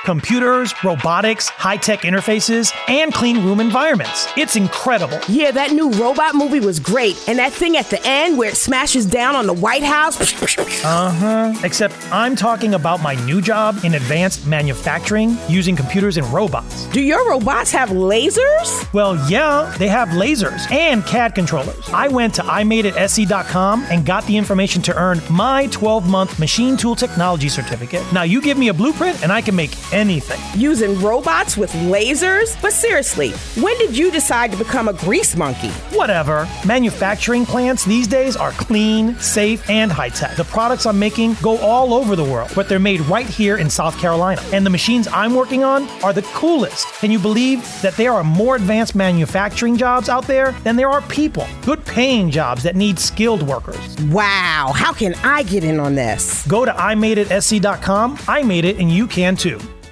computers, robotics, high-tech interfaces, and clean room environments. It's incredible. Yeah, that new robot movie was great. And that thing at the end where it smashes down on the White House. Except I'm talking about my new job in advanced manufacturing using computers and robots. Do your robots have lasers? Well, yeah, they have lasers and CAD controllers. I went to imadeitsc.com and got the information to earn my 12-month machine tool technology certificate. Now you give me a blueprint and I can make anything. Using robots with lasers? But seriously, when did you decide to become a grease monkey? Whatever. Manufacturing plants these days are clean, safe, and high-tech. The products I'm making go all over the world, but they're made right here in South Carolina. And the machines I'm working on are the coolest. Can you believe that there are more advanced manufacturing jobs out there than there are people? Good paying jobs that need skilled workers. Wow, how can I get in on this? Go to imadeitsc.com. I made it and you can too.